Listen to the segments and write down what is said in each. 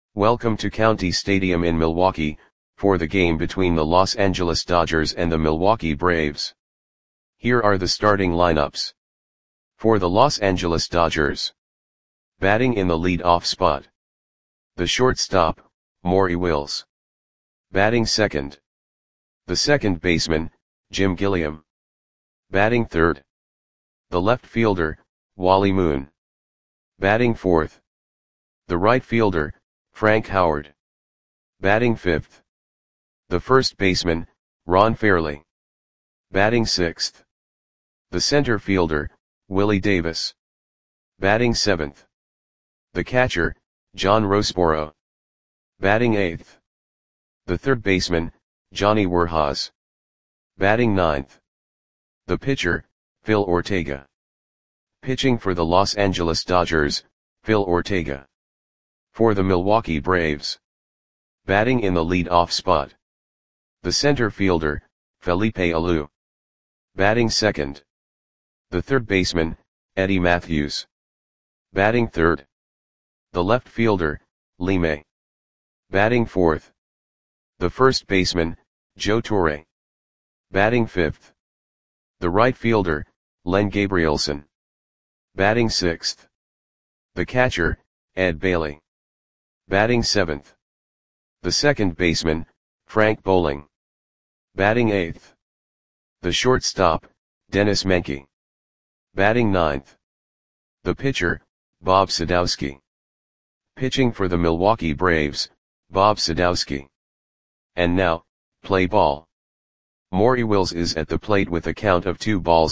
Welcome to County Stadium in Milwaukee, for the game between the Los Angeles Dodgers and the Milwaukee Braves. Here are the starting lineups. For the Los Angeles Dodgers. Batting in the lead-off spot. The shortstop, Maury Wills. Batting second. The second baseman, Jim Gilliam. Batting third. The left fielder, Wally Moon. Batting fourth. The right fielder, Frank Howard. Batting fifth. The first baseman, Ron Fairly. Batting sixth. The center fielder, Willie Davis. Batting seventh. The catcher, John Roseboro. Batting eighth. The third baseman, Johnny Werhas. Batting ninth. The pitcher, Phil Ortega. Pitching for the Los Angeles Dodgers, Phil Ortega. For the Milwaukee Braves. Batting in the lead-off spot. The center fielder, Felipe Alou. Batting second. The third baseman, Eddie Mathews. Batting third. The left fielder, Lee May. Batting fourth. The first baseman, Joe Torre. Batting fifth. The right fielder, Len Gabrielson. Batting sixth. The catcher, Ed Bailey. Batting seventh. The second baseman, Frank Bowling. Batting eighth. The shortstop, Dennis Menke. Batting ninth. The pitcher, Bob Sadowski. Pitching for the Milwaukee Braves, Bob Sadowski. And now, play ball. Maury Wills is at the plate with a count of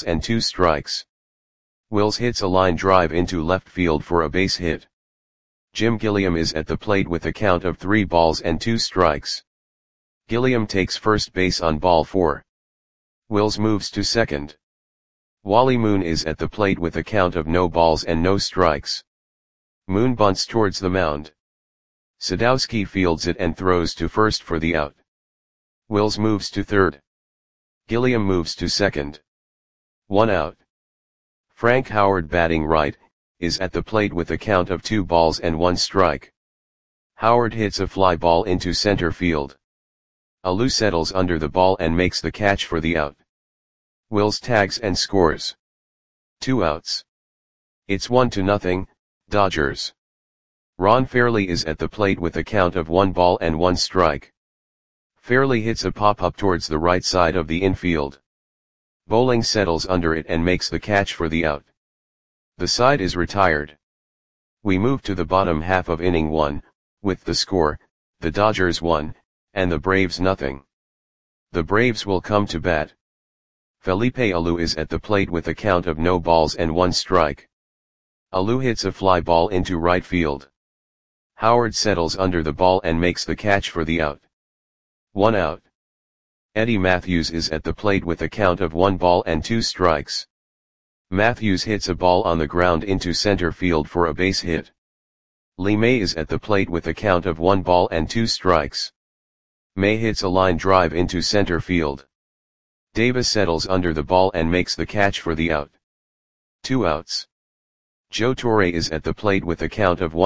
2-2. Wills hits a line drive into left field for a base hit. Jim Gilliam is at the plate with a count of 3-2. Gilliam takes first base on ball 4. Wills moves to second. Wally Moon is at the plate with a count of no balls and no strikes. Moon bunts towards the mound. Sadowski fields it and throws to first for the out. Wills moves to third. Gilliam moves to second. 1 out. Frank Howard, batting right, is at the plate with a count of 2-1. Howard hits a fly ball into center field. Alou settles under the ball and makes the catch for the out. Wills tags and scores. 2 outs. It's 1-0, Dodgers. Ron Fairly is at the plate with a count of 1-1. Fairly hits a pop-up towards the right side of the infield. Bowling settles under it and makes the catch for the out. The side is retired. We move to the bottom half of inning 1, with the score, the Dodgers 1, and the Braves 0. The Braves will come to bat. Felipe Alou is at the plate with a count of no balls and 1 strike. Alou hits a fly ball into right field. Howard settles under the ball and makes the catch for the out. 1 out. Eddie Mathews is at the plate with a count of 1-2. Mathews hits a ball on the ground into center field for a base hit. Lee May is at the plate with a count of 1-2. May hits a line drive into center field. Davis settles under the ball and makes the catch for the out. 2 outs. Joe Torre is at the plate with a count of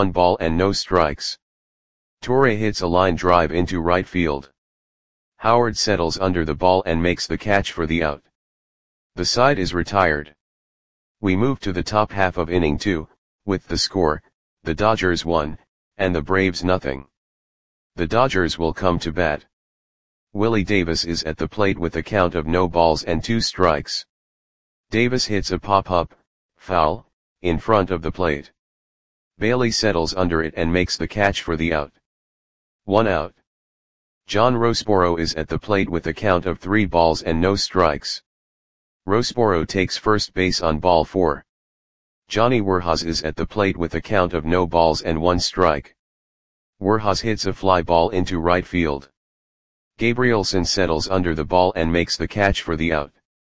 1-0. Torre hits a line drive into right field. Howard settles under the ball and makes the catch for the out. The side is retired. We move to the top half of inning 2, with the score, the Dodgers 1, and the Braves 0. The Dodgers will come to bat. Willie Davis is at the plate with a count of no balls and 2 strikes. Davis hits a pop-up, foul, in front of the plate. Bailey settles under it and makes the catch for the out. 1 out. John Roseboro is at the plate with a count of 3 balls and no strikes. Roseboro takes first base on ball 4. Johnny Werhas is at the plate with a count of no balls and 1 strike. Werhas hits a fly ball into right field. Gabrielson settles under the ball and makes the catch for the out.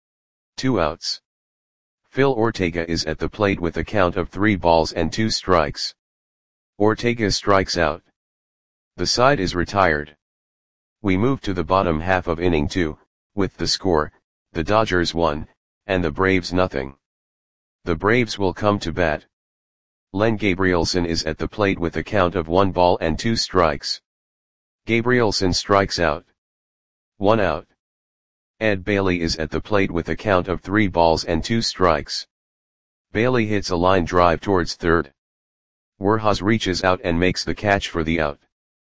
2 outs. Phil Ortega is at the plate with a count of 3 balls and 2 strikes. Ortega strikes out. The side is retired. We move to the bottom half of inning 2, with the score, the Dodgers 1, and the Braves 0. The Braves will come to bat. Len Gabrielson is at the plate with a count of 1 ball and 2 strikes. Gabrielson strikes out. 1 out. Ed Bailey is at the plate with a count of 3 balls and 2 strikes. Bailey hits a line drive towards third. Werhas reaches out and makes the catch for the out.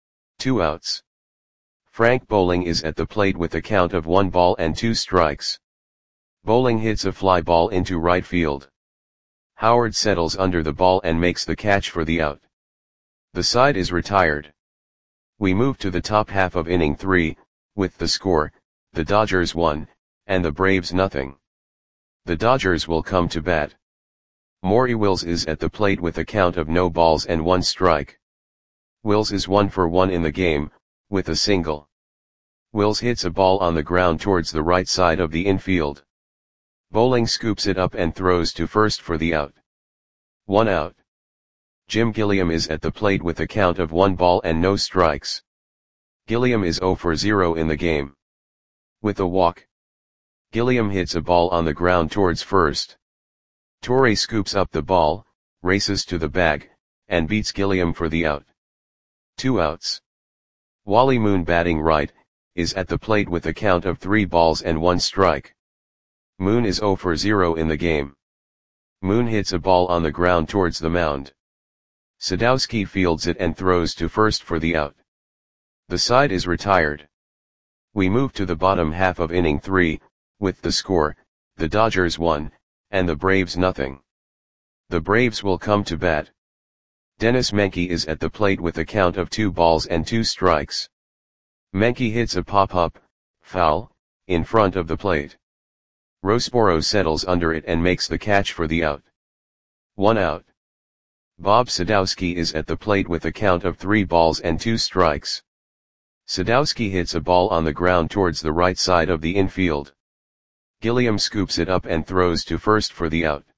2 outs. Frank Bowling is at the plate with a count of 1 ball and 2 strikes. Bowling hits a fly ball into right field. Howard settles under the ball and makes the catch for the out. The side is retired. We move to the top half of inning 3, with the score, the Dodgers 1, and the Braves nothing. The Dodgers will come to bat. Maury Wills is at the plate with a count of no balls and 1 strike. Wills is 1 for 1 in the game, with a single. Wills hits a ball on the ground towards the right side of the infield. Bowling scoops it up and throws to first for the out. 1 out. Jim Gilliam is at the plate with a count of 1 ball and no strikes. Gilliam is 0 for 0 in the game. With a walk, Gilliam hits a ball on the ground towards first. Torre scoops up the ball, races to the bag, and beats Gilliam for the out. 2 outs. Wally Moon, batting right, is at the plate with a count of 3 balls and 1 strike. Moon is 0 for 0 in the game. Moon hits a ball on the ground towards the mound. Sadowski fields it and throws to first for the out. The side is retired. We move to the bottom half of inning 3, with the score, the Dodgers 1, and the Braves nothing. The Braves will come to bat. Dennis Menke is at the plate with a count of 2 balls and 2 strikes. Menke hits a pop-up, foul, in front of the plate. Rosporo settles under it and makes the catch for the out. 1 out. Bob Sadowski is at the plate with a count of 3 balls and 2 strikes. Sadowski hits a ball on the ground towards the right side of the infield. Gilliam scoops it up and throws to first for the out.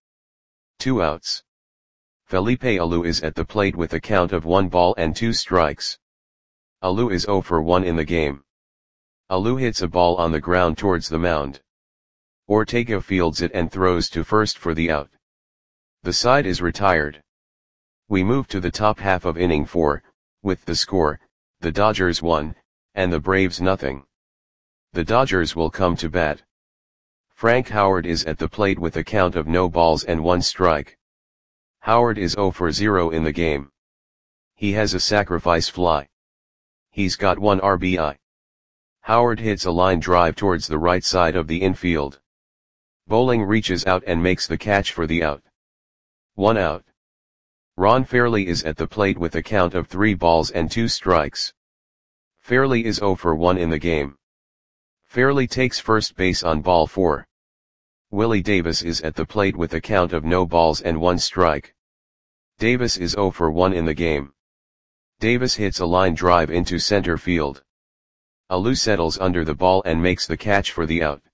2 outs. Felipe Alou is at the plate with a count of 1 ball and 2 strikes. Alou is 0 for 1 in the game. Alou hits a ball on the ground towards the mound. Ortega fields it and throws to first for the out. The side is retired. We move to the top half of inning 4, with the score, the Dodgers 1, and the Braves nothing. The Dodgers will come to bat. Frank Howard is at the plate with a count of no balls and 1 strike. Howard is 0 for 0 in the game. He has a sacrifice fly. He's got 1 RBI. Howard hits a line drive towards the right side of the infield. Bowling reaches out and makes the catch for the out. 1 out. Ron Fairley is at the plate with a count of 3 balls and 2 strikes. Fairley is 0 for 1 in the game. Fairley takes first base on ball 4. Willie Davis is at the plate with a count of no balls and 1 strike. Davis is 0 for 1 in the game. Davis hits a line drive into center field. Alou settles under the ball and makes the catch for the out.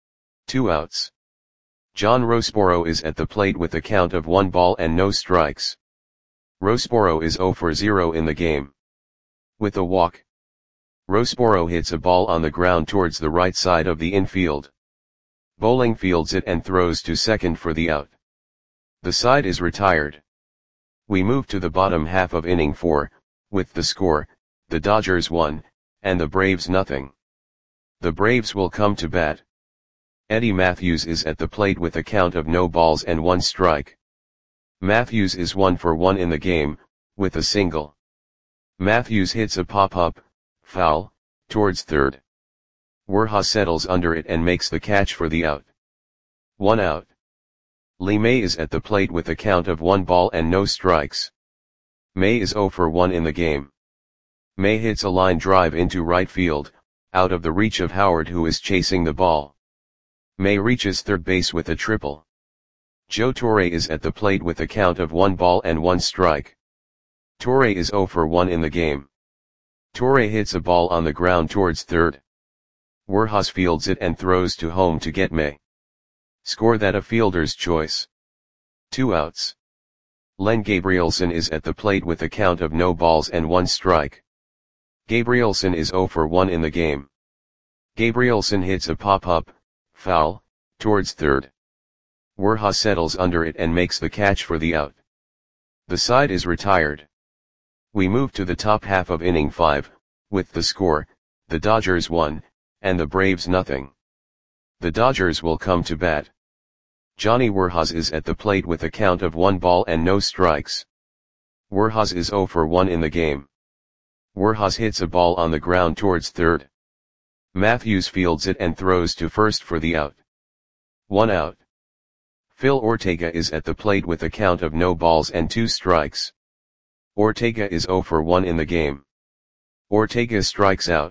2 outs. John Rosporo is at the plate with a count of 1 ball and no strikes. Rosporo is 0 for 0 in the game. With a walk, Rosporo hits a ball on the ground towards the right side of the infield. Bowling fields it and throws to second for the out. The side is retired. We move to the bottom half of inning 4, with the score, the Dodgers 1, and the Braves nothing. The Braves will come to bat. Eddie Matthews is at the plate with a count of no balls and 1 strike. Matthews is 1 for 1 in the game, with a single. Matthews hits a pop-up, foul, towards third. Werha settles under it and makes the catch for the out. 1 out. Lee May is at the plate with a count of 1 ball and no strikes. May is 0 for 1 in the game. May hits a line drive into right field, out of the reach of Howard, who is chasing the ball. May reaches third base with a triple. Joe Torre is at the plate with a count of 1 ball and 1 strike. Torre is 0 for 1 in the game. Torre hits a ball on the ground towards third. Werhas fields it and throws to home to get May. Score that a fielder's choice. 2 outs. Len Gabrielson is at the plate with a count of no balls and 1 strike. Gabrielson is 0 for 1 in the game. Gabrielson hits a pop-up, foul, towards third. Werha settles under it and makes the catch for the out. The side is retired. We move to the top half of inning 5, with the score, the Dodgers 1, and the Braves nothing. The Dodgers will come to bat. Johnny Werhas is at the plate with a count of 1 ball and no strikes. Werhas is 0 for 1 in the game. Werhas hits a ball on the ground towards third. Matthews fields it and throws to first for the out. 1 out. Phil Ortega is at the plate with a count of no balls and 2 strikes. Ortega is 0 for 1 in the game. Ortega strikes out.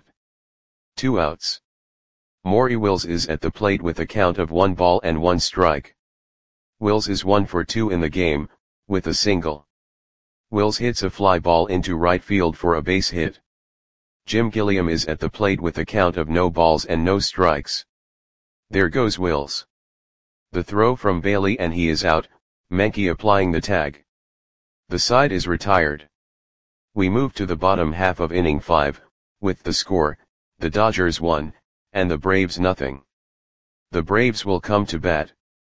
2 outs. Maury Wills is at the plate with a count of 1 ball and 1 strike. Wills is 1 for 2 in the game, with a single. Wills hits a fly ball into right field for a base hit. Jim Gilliam is at the plate with a count of no balls and no strikes. There goes Wills. The throw from Bailey and he is out, Menke applying the tag. The side is retired. We move to the bottom half of inning 5, with the score, the Dodgers 1, and the Braves nothing. The Braves will come to bat.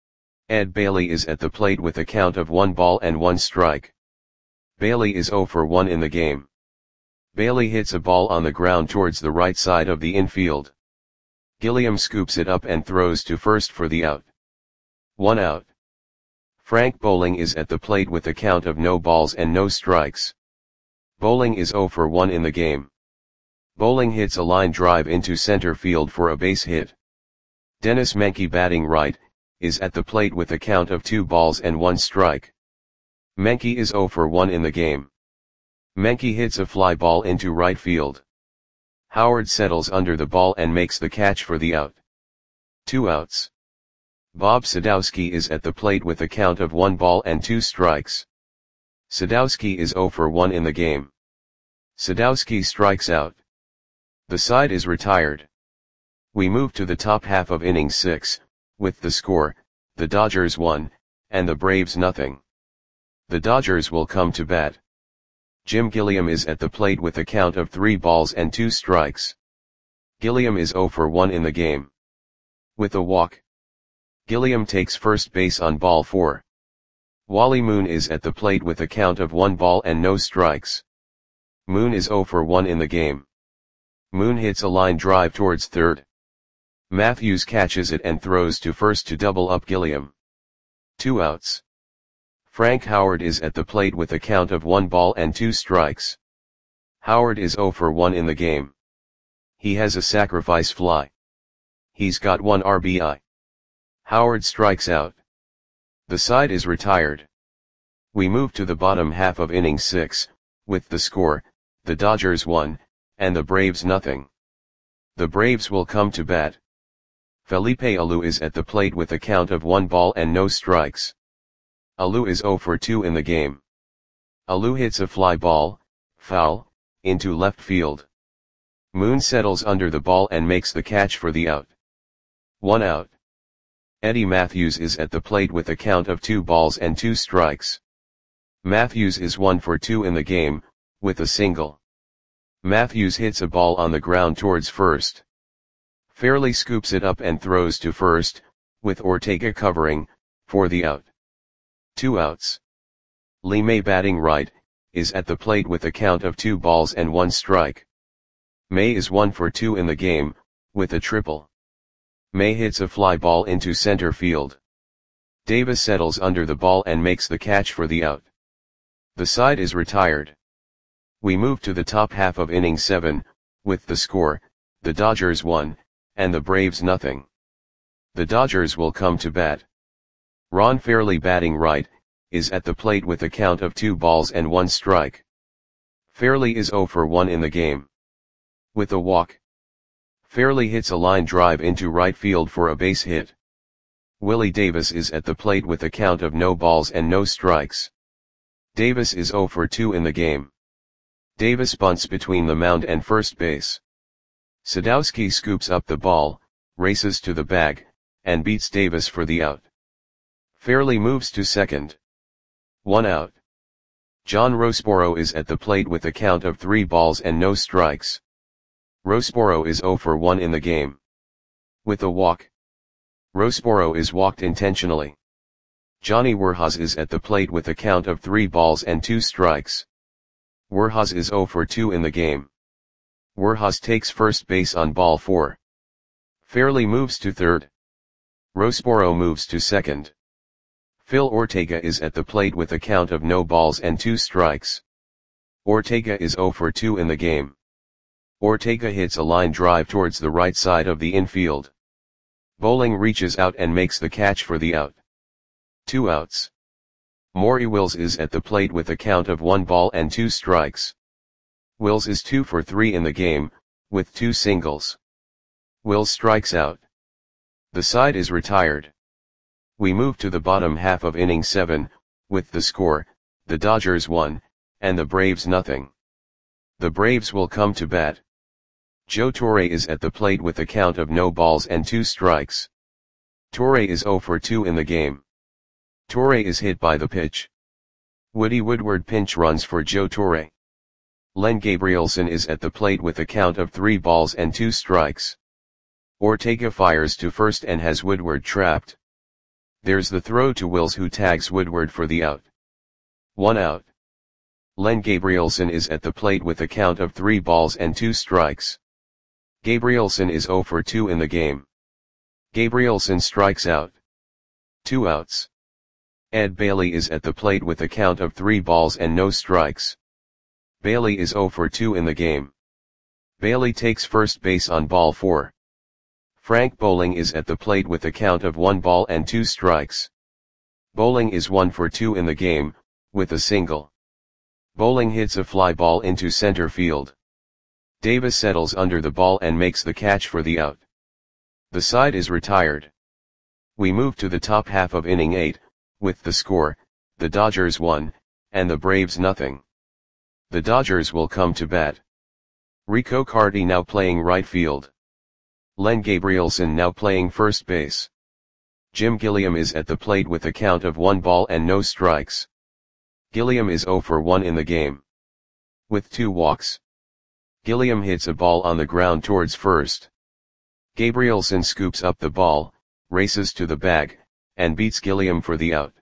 Ed Bailey is at the plate with a count of 1 ball and 1 strike. Bailey is 0 for 1 in the game. Bailey hits a ball on the ground towards the right side of the infield. Gilliam scoops it up and throws to first for the out. 1 out. Frank Bowling is at the plate with a count of no balls and no strikes. Bowling is 0 for 1 in the game. Bowling hits a line drive into center field for a base hit. Dennis Menke, batting right, is at the plate with a count of 2 balls and 1 strike. Menke is 0 for 1 in the game. Menke hits a fly ball into right field. Howard settles under the ball and makes the catch for the out. 2 outs. Bob Sadowski is at the plate with a count of 1 ball and 2 strikes. Sadowski is 0 for 1 in the game. Sadowski strikes out. The side is retired. We move to the top half of inning 6, with the score, the Dodgers 1, and the Braves nothing. The Dodgers will come to bat. Jim Gilliam is at the plate with a count of 3 balls and 2 strikes. Gilliam is 0 for 1 in the game. With a walk, Gilliam takes first base on ball 4. Wally Moon is at the plate with a count of 1 ball and no strikes. Moon is 0 for 1 in the game. Moon hits a line drive towards third. Matthews catches it and throws to first to double up Gilliam. 2 outs. Frank Howard is at the plate with a count of 1 ball and 2 strikes. Howard is 0 for 1 in the game. He has a sacrifice fly. He's got 1 RBI. Howard strikes out. The side is retired. We move to the bottom half of inning 6, with the score, the Dodgers 1, and the Braves nothing. The Braves will come to bat. Felipe Alou is at the plate with a count of 1 ball and no strikes. Alou is 0 for 2 in the game. Alou hits a fly ball, foul, into left field. Moon settles under the ball and makes the catch for the out. 1 out. Eddie Matthews is at the plate with a count of 2 balls and 2 strikes. Matthews is 1 for 2 in the game, with a single. Matthews hits a ball on the ground towards first. Fairley scoops it up and throws to first, with Ortega covering, for the out. 2 outs. Lee May, batting right, is at the plate with a count of 2 balls and 1 strike. May is 1 for 2 in the game, with a triple. May hits a fly ball into center field. Davis settles under the ball and makes the catch for the out. The side is retired. We move to the top half of inning 7, with the score, the Dodgers 1, and the Braves nothing. The Dodgers will come to bat. Ron Fairly, batting right, is at the plate with a count of 2 balls and 1 strike. Fairly is 0 for 1 in the game. With a walk, Fairly hits a line drive into right field for a base hit. Willie Davis is at the plate with a count of no balls and no strikes. Davis is 0 for 2 in the game. Davis bunts between the mound and first base. Sadowski scoops up the ball, races to the bag, and beats Davis for the out. Fairly moves to second. 1 out. John Rosboro is at the plate with a count of 3 balls and no strikes. Rosboro is 0 for 1 in the game. With a walk, Rosboro is walked intentionally. Johnny Warhas is at the plate with a count of 3 balls and 2 strikes. Warhas is 0 for 2 in the game. Warhas takes first base on ball 4. Fairley moves to third. Rosporo moves to second. Phil Ortega is at the plate with a count of no balls and 2 strikes. Ortega is 0 for 2 in the game. Ortega hits a line drive towards the right side of the infield. Bowling reaches out and makes the catch for the out. 2 outs. Maury Wills is at the plate with a count of 1 ball and 2 strikes. Wills is 2 for 3 in the game, with 2 singles. Wills strikes out. The side is retired. We move to the bottom half of inning 7, with the score, the Dodgers 1, and the Braves nothing. The Braves will come to bat. Joe Torre is at the plate with a count of no balls and 2 strikes. Torre is 0 for 2 in the game. Torre is hit by the pitch. Woody Woodward pinch runs for Joe Torre. Len Gabrielson is at the plate with a count of 3 balls and 2 strikes. Ortega fires to first and has Woodward trapped. There's the throw to Wills, who tags Woodward for the out. 1 out. Len Gabrielson is at the plate with a count of 3 balls and 2 strikes. Gabrielson is 0 for 2 in the game. Gabrielson strikes out. 2 outs. Ed Bailey is at the plate with a count of 3 balls and no strikes. Bailey is 0 for 2 in the game. Bailey takes first base on ball 4. Frank Bowling is at the plate with a count of 1 ball and 2 strikes. Bowling is 1 for 2 in the game, with a single. Bowling hits a fly ball into center field. Davis settles under the ball and makes the catch for the out. The side is retired. We move to the top half of inning 8, with the score, the Dodgers 1, and the Braves nothing. The Dodgers will come to bat. Rico Carty now playing right field. Len Gabrielson now playing first base. Jim Gilliam is at the plate with a count of 1 ball and no strikes. Gilliam is 0 for 1 in the game. With 2 walks. Gilliam hits a ball on the ground towards first. Gabrielson scoops up the ball, races to the bag, and beats Gilliam for the out.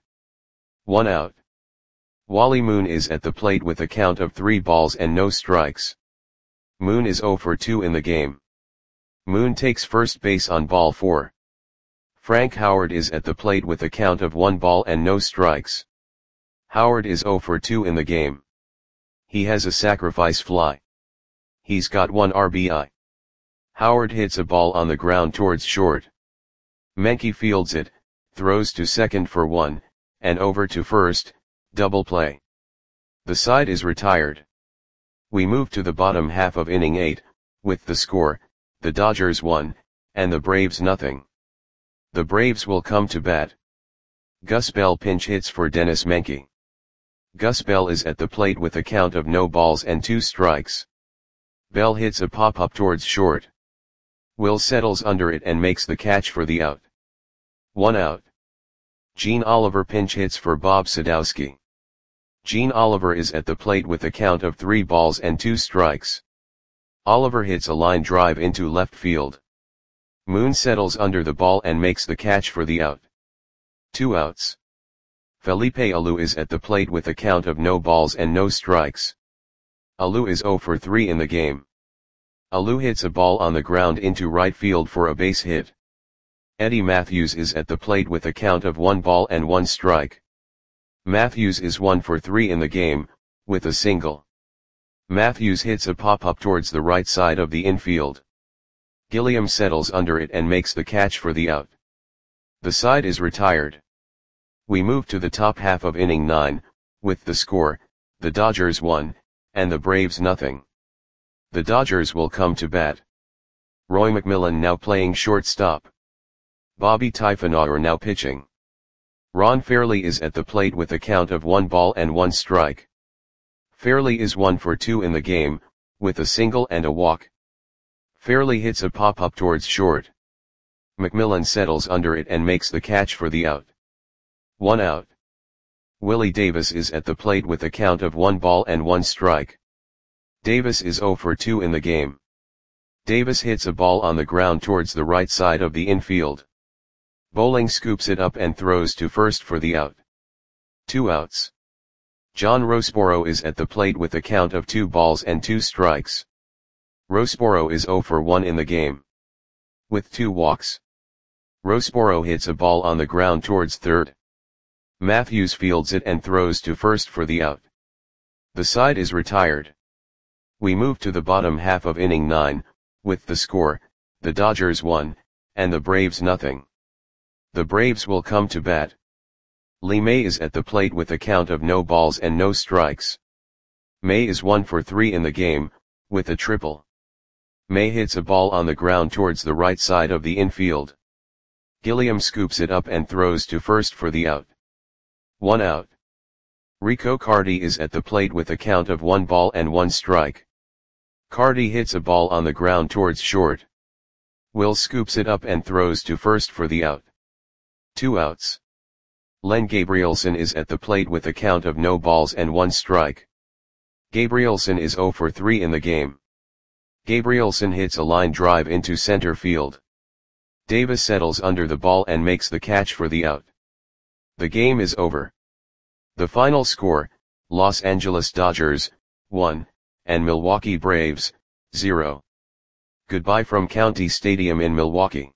1 out. Wally Moon is at the plate with a count of 3 balls and no strikes. Moon is 0 for 2 in the game. Moon takes first base on ball 4. Frank Howard is at the plate with a count of 1 ball and no strikes. Howard is 0 for 2 in the game. He has a sacrifice fly. He's got 1 RBI. Howard hits a ball on the ground towards short. Menke fields it, throws to second for 1, and over to first, double play. The side is retired. We move to the bottom half of inning 8, with the score, the Dodgers 1, and the Braves nothing. The Braves will come to bat. Gus Bell pinch hits for Dennis Menke. Gus Bell is at the plate with a count of no balls and 2 strikes. Bell hits a pop-up towards short. Will settles under it and makes the catch for the out. 1 out. Gene Oliver pinch hits for Bob Sadowski. Gene Oliver is at the plate with a count of 3 balls and 2 strikes. Oliver hits a line drive into left field. Moon settles under the ball and makes the catch for the out. 2 outs. Felipe Alou is at the plate with a count of no balls and no strikes. Alou is 0 for 3 in the game. Alou hits a ball on the ground into right field for a base hit. Eddie Matthews is at the plate with a count of 1 ball and 1 strike. Matthews is 1 for 3 in the game, with a single. Matthews hits a pop-up towards the right side of the infield. Gilliam settles under it and makes the catch for the out. The side is retired. We move to the top half of inning 9, with the score, the Dodgers 1, and the Braves nothing. The Dodgers will come to bat. Roy McMillan now playing shortstop. Bobby Typhonauer now pitching. Ron Fairley is at the plate with a count of 1 ball and 1 strike. Fairley is 1 for 2 in the game, with a single and a walk. Fairley hits a pop-up towards short. McMillan settles under it and makes the catch for the out. 1 out. Willie Davis is at the plate with a count of 1 ball and 1 strike. Davis is 0 for 2 in the game. Davis hits a ball on the ground towards the right side of the infield. Bowling scoops it up and throws to first for the out. 2 outs. John Roseboro is at the plate with a count of 2 balls and 2 strikes. Roseboro is 0 for 1 in the game. With 2 walks. Roseboro hits a ball on the ground towards third. Matthews fields it and throws to first for the out. The side is retired. We move to the bottom half of inning 9, with the score, the Dodgers 1, and the Braves nothing. The Braves will come to bat. Lee May is at the plate with a count of no balls and no strikes. May is 1 for 3 in the game, with a triple. May hits a ball on the ground towards the right side of the infield. Gilliam scoops it up and throws to first for the out. 1 out. Rico Carty is at the plate with a count of 1 ball and 1 strike. Carty hits a ball on the ground towards short. Will scoops it up and throws to first for the out. 2 outs. Len Gabrielson is at the plate with a count of no balls and 1 strike. Gabrielson is 0 for 3 in the game. Gabrielson hits a line drive into center field. Davis settles under the ball and makes the catch for the out. The game is over. The final score, Los Angeles Dodgers, 1, and Milwaukee Braves, 0. Goodbye from County Stadium in Milwaukee.